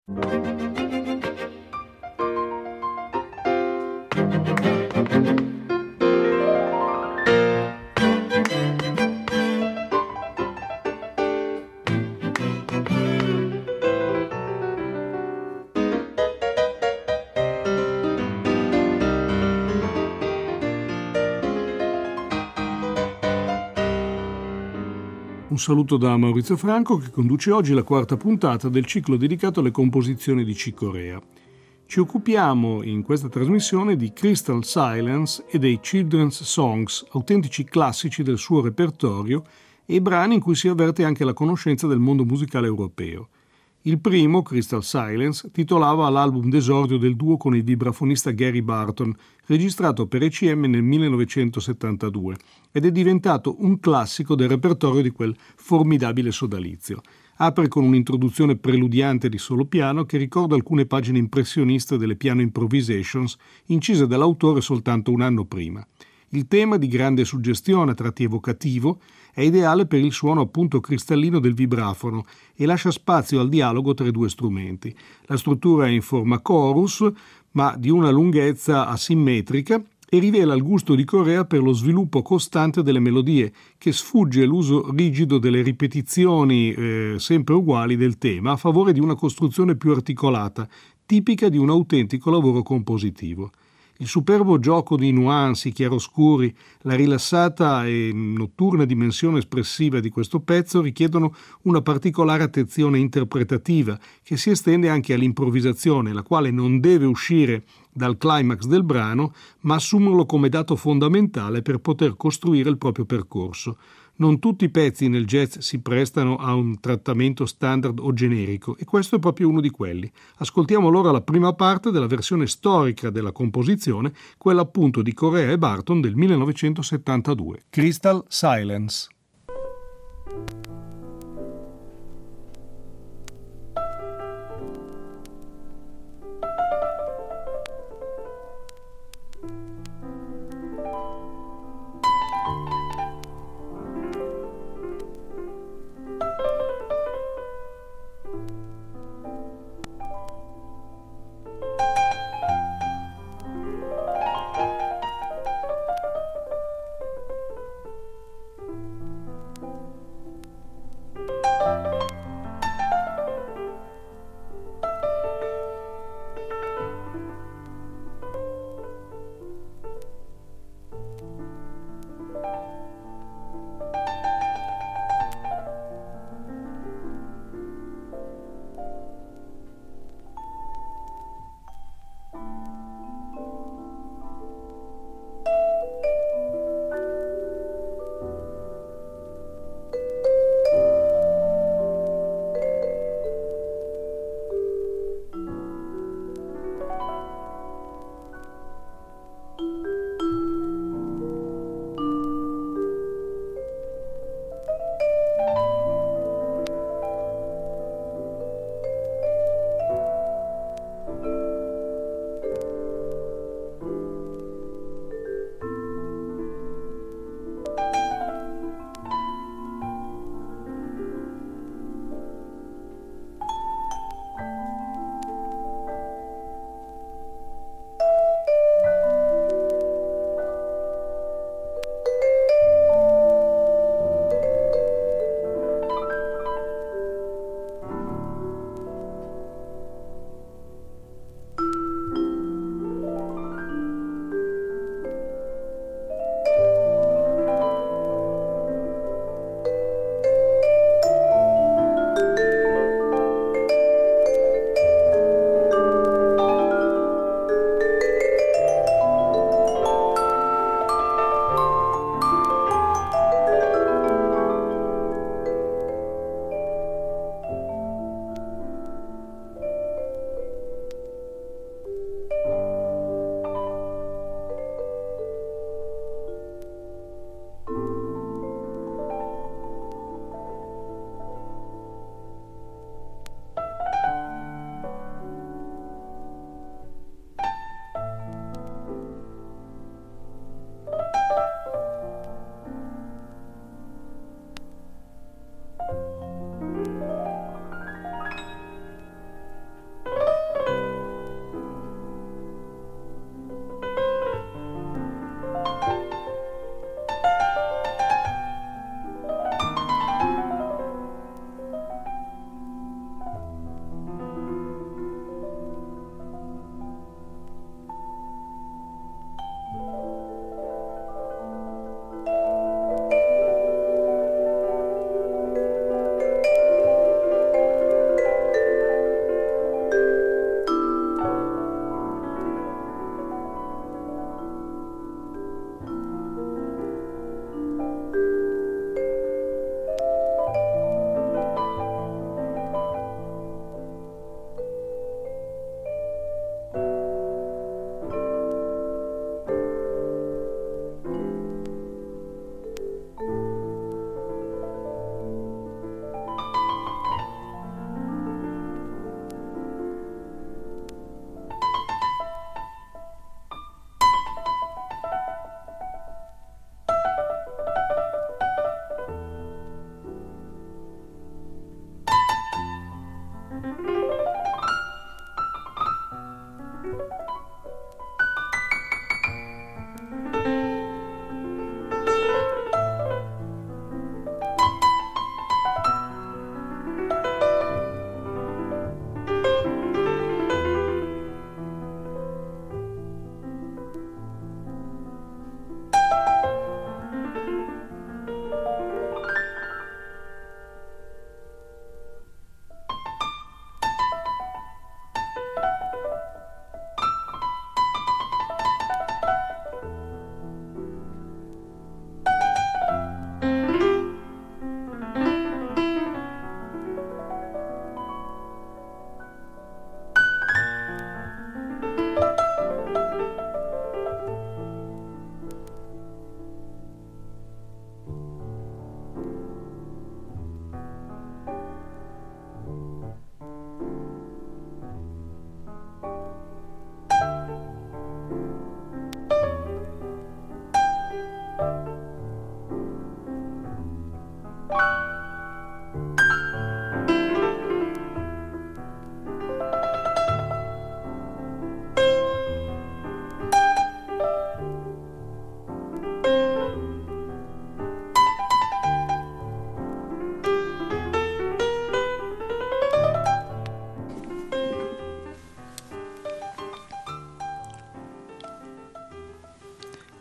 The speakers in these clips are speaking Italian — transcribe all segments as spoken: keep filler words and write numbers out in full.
Un saluto da Maurizio Franco, che conduce oggi la quarta puntata del ciclo dedicato alle composizioni di Chick Corea. Ci occupiamo in questa trasmissione di Crystal Silence e dei Children's Songs, autentici classici del suo repertorio e brani in cui si avverte anche la conoscenza del mondo musicale europeo. Il primo, Crystal Silence, titolava l'album d'esordio del duo con il vibrafonista Gary Barton, registrato per E C M nel millenovecentosettantadue, ed è diventato un classico del repertorio di quel formidabile sodalizio. Apre con un'introduzione preludiante di solo piano che ricorda alcune pagine impressioniste delle Piano Improvisations, incise dall'autore soltanto un anno prima. Il tema, di grande suggestione a tratti evocativo, è ideale per il suono appunto cristallino del vibrafono e lascia spazio al dialogo tra i due strumenti. La struttura è in forma chorus, ma di una lunghezza asimmetrica, e rivela il gusto di Corea per lo sviluppo costante delle melodie, che sfugge l'uso rigido delle ripetizioni eh, sempre uguali del tema a favore di una costruzione più articolata, tipica di un autentico lavoro compositivo. Il superbo gioco di nuanze, chiaroscuri, la rilassata e notturna dimensione espressiva di questo pezzo richiedono una particolare attenzione interpretativa che si estende anche all'improvvisazione, la quale non deve uscire dal climax del brano, ma assumerlo come dato fondamentale per poter costruire il proprio percorso. Non tutti i pezzi nel jazz si prestano a un trattamento standard o generico, e questo è proprio uno di quelli. Ascoltiamo allora la prima parte della versione storica della composizione, quella appunto di Corea e Barton del millenovecentosettantadue. Crystal Silence.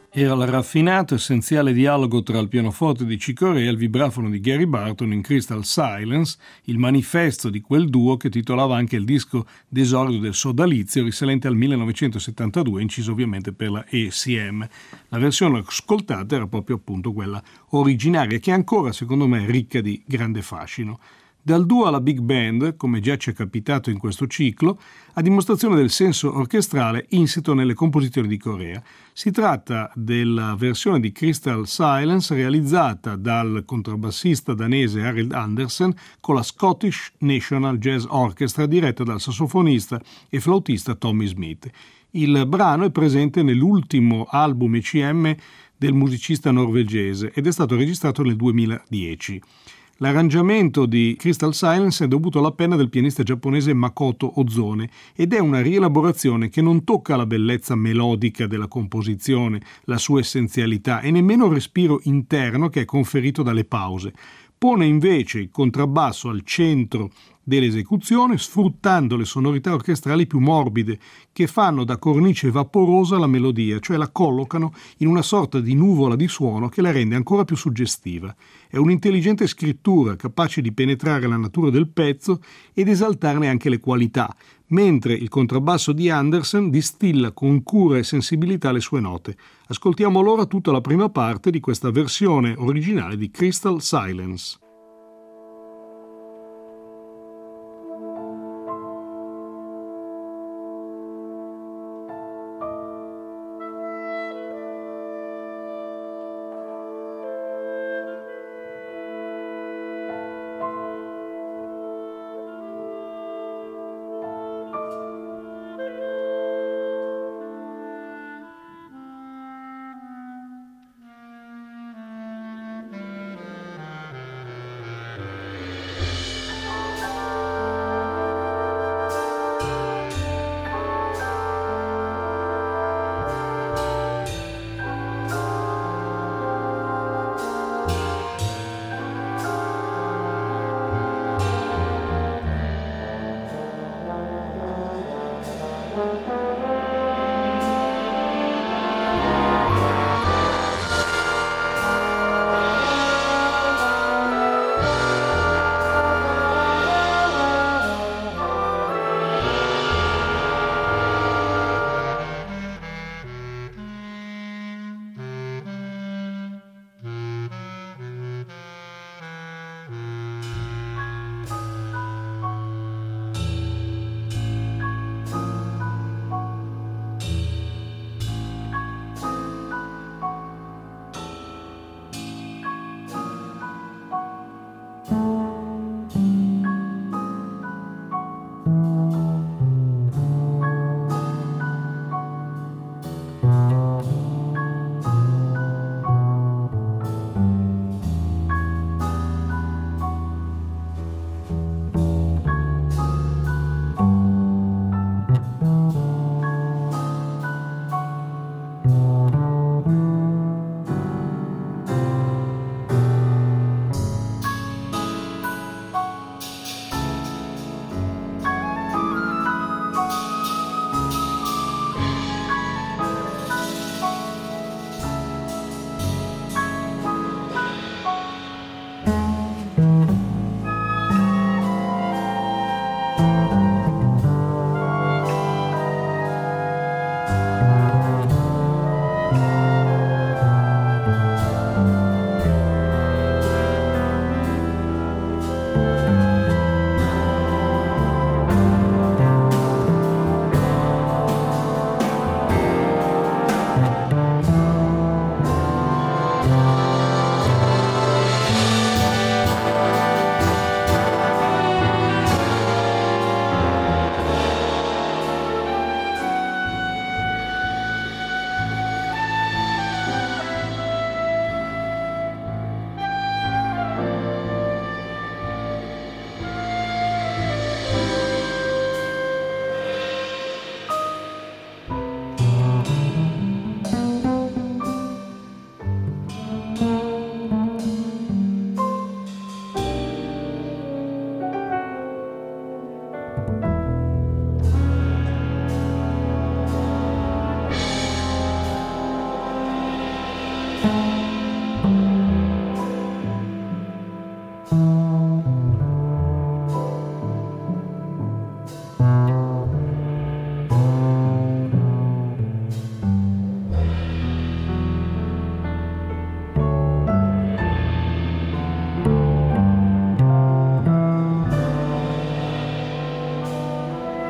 Era il raffinato essenziale dialogo tra il pianoforte di Chick Corea e il vibrafono di Gary Barton in Crystal Silence, il manifesto di quel duo che titolava anche il disco d'esordio del sodalizio risalente al millenovecentosettantadue, inciso ovviamente per la E C M. La versione ascoltata era proprio appunto quella originaria, che ancora secondo me è ricca di grande fascino. Dal duo alla big band, come già ci è capitato in questo ciclo, a dimostrazione del senso orchestrale insito nelle composizioni di Corea. Si tratta della versione di Crystal Silence realizzata dal contrabbassista danese Arild Andersen con la Scottish National Jazz Orchestra diretta dal sassofonista e flautista Tommy Smith. Il brano è presente nell'ultimo album E C M del musicista norvegese ed è stato registrato nel duemiladieci. L'arrangiamento di Crystal Silence è dovuto alla penna del pianista giapponese Makoto Ozone ed è una rielaborazione che non tocca la bellezza melodica della composizione, la sua essenzialità e nemmeno il respiro interno che è conferito dalle pause. Pone invece il contrabbasso al centro dell'esecuzione, sfruttando le sonorità orchestrali più morbide che fanno da cornice vaporosa la melodia, cioè la collocano in una sorta di nuvola di suono che la rende ancora più suggestiva. È un'intelligente scrittura capace di penetrare la natura del pezzo ed esaltarne anche le qualità, mentre il contrabbasso di Andersen distilla con cura e sensibilità le sue note. Ascoltiamo allora tutta la prima parte di questa versione originale di Crystal Silence.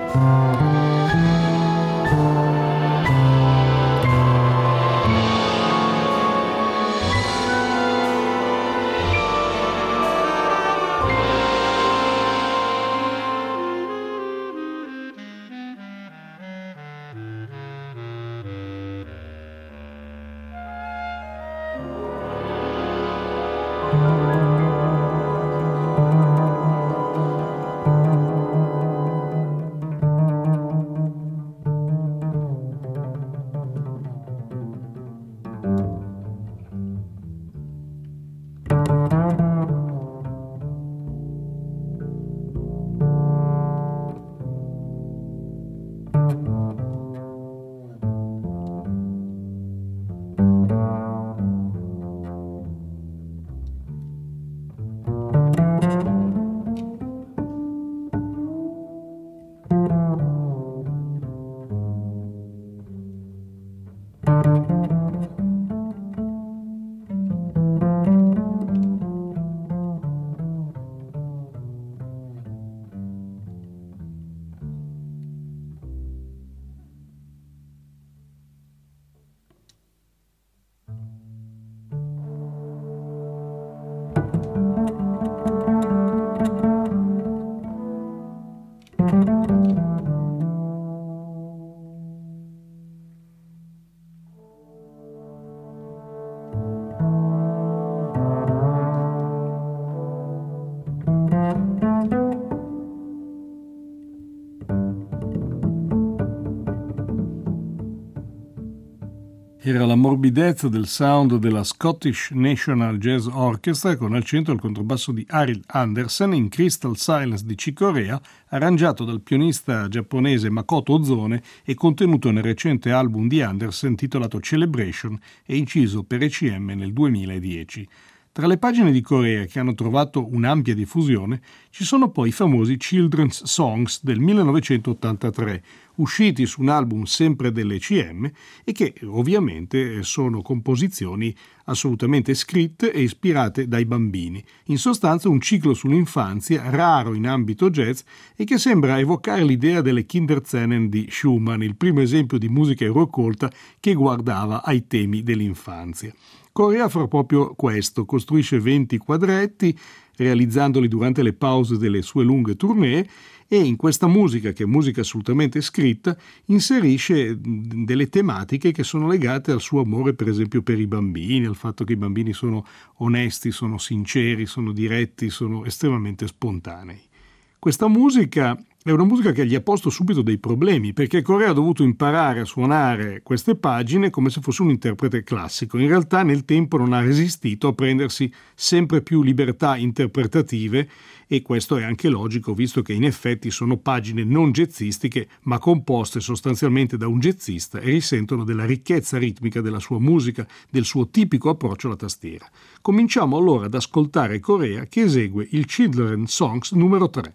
Era la morbidezza del sound della Scottish National Jazz Orchestra con al centro il contrabbasso di Arild Andersen in Crystal Silence di Chick Corea, arrangiato dal pianista giapponese Makoto Ozone e contenuto nel recente album di Andersen titolato Celebration e inciso per E C M nel duemiladieci. Tra le pagine di Corea che hanno trovato un'ampia diffusione ci sono poi i famosi Children's Songs del millenovecentottantatré, usciti su un album sempre dell'E C M e che ovviamente sono composizioni assolutamente scritte e ispirate dai bambini. In sostanza un ciclo sull'infanzia raro in ambito jazz e che sembra evocare l'idea delle Kinderzenen di Schumann, il primo esempio di musica eurocolta che guardava ai temi dell'infanzia. Corea fa proprio questo, costruisce venti quadretti, realizzandoli durante le pause delle sue lunghe tournée, e in questa musica, che è musica assolutamente scritta, inserisce delle tematiche che sono legate al suo amore, per esempio, per i bambini, al fatto che i bambini sono onesti, sono sinceri, sono diretti, sono estremamente spontanei. Questa musica è una musica che gli ha posto subito dei problemi, perché Corea ha dovuto imparare a suonare queste pagine come se fosse un interprete classico. In realtà nel tempo non ha resistito a prendersi sempre più libertà interpretative, e questo è anche logico, visto che in effetti sono pagine non jazzistiche, ma composte sostanzialmente da un jazzista e risentono della ricchezza ritmica della sua musica, del suo tipico approccio alla tastiera. Cominciamo allora ad ascoltare Corea, che esegue il Children's Songs numero tre.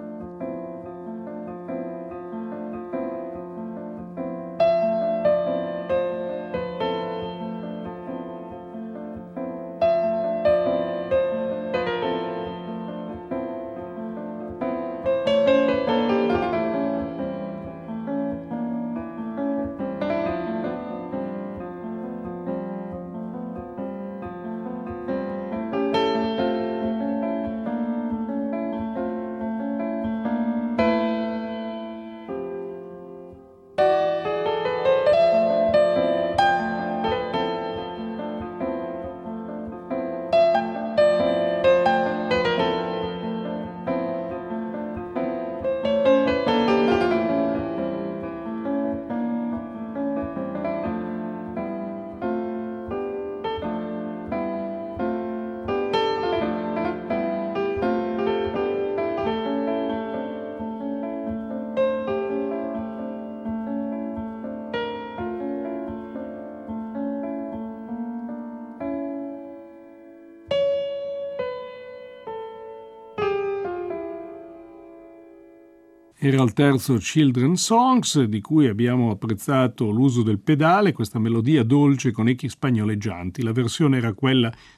Era il terzo Children's Songs, di cui abbiamo apprezzato l'uso del pedale, questa melodia dolce con echi spagnoleggianti. La versione era quella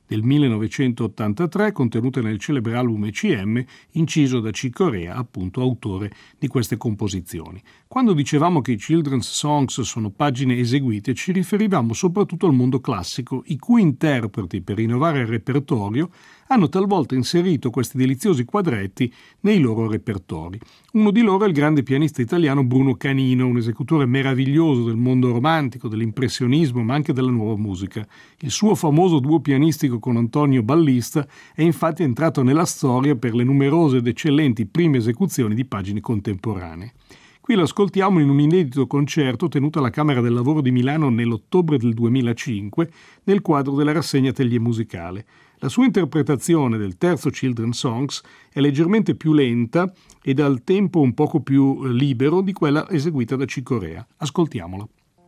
del millenovecentottantatré, contenute nel celebre album E C M, inciso da Chick Corea, appunto autore di queste composizioni. Quando dicevamo che i children's songs sono pagine eseguite, ci riferivamo soprattutto al mondo classico, i cui interpreti, per rinnovare il repertorio, hanno talvolta inserito questi deliziosi quadretti nei loro repertori. Uno di loro è il grande pianista italiano Bruno Canino, un esecutore meraviglioso del mondo romantico, dell'impressionismo, ma anche della nuova musica. Il suo famoso duo pianistico con Antonio Ballista è infatti entrato nella storia per le numerose ed eccellenti prime esecuzioni di pagine contemporanee. Qui lo ascoltiamo in un inedito concerto tenuto alla Camera del Lavoro di Milano nell'ottobre del duemilacinque nel quadro della rassegna Atelier Musicale. La sua interpretazione del terzo Children's Songs è leggermente più lenta e dal tempo un poco più libero di quella eseguita da Chick Corea. Ascoltiamola.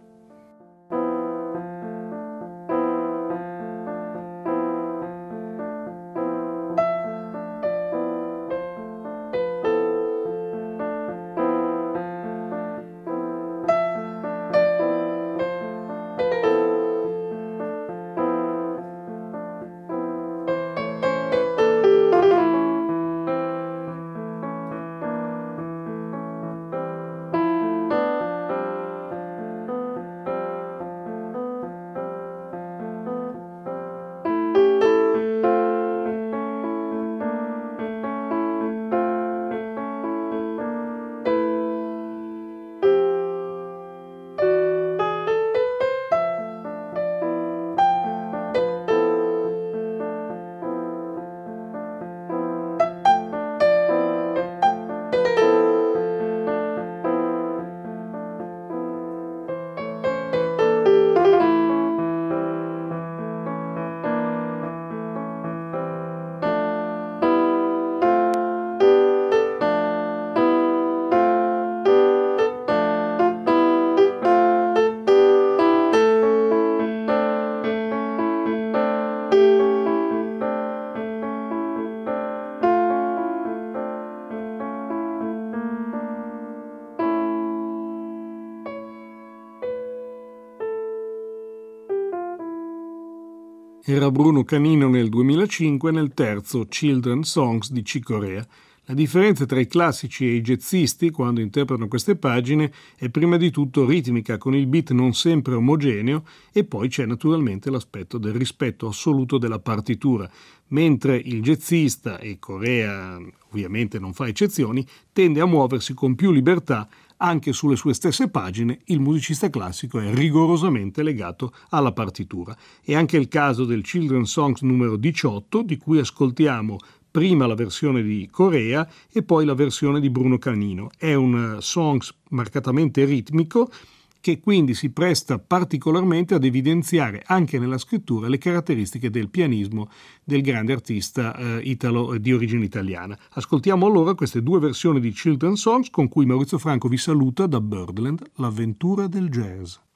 Era Bruno Canino nel duemilacinque nel terzo Children's Songs di Chick Corea. La differenza tra i classici e i jazzisti, quando interpretano queste pagine, è prima di tutto ritmica, con il beat non sempre omogeneo, e poi c'è naturalmente l'aspetto del rispetto assoluto della partitura, mentre il jazzista, e Corea ovviamente non fa eccezioni, tende a muoversi con più libertà. Anche sulle sue stesse pagine il musicista classico è rigorosamente legato alla partitura. È anche il caso del Children's Songs numero diciotto, di cui ascoltiamo prima la versione di Corea e poi la versione di Bruno Canino. È un songs marcatamente ritmico che quindi si presta particolarmente ad evidenziare anche nella scrittura le caratteristiche del pianismo del grande artista eh, italo di origine italiana. Ascoltiamo allora queste due versioni di Children's Songs con cui Maurizio Franco vi saluta da Birdland, l'avventura del jazz.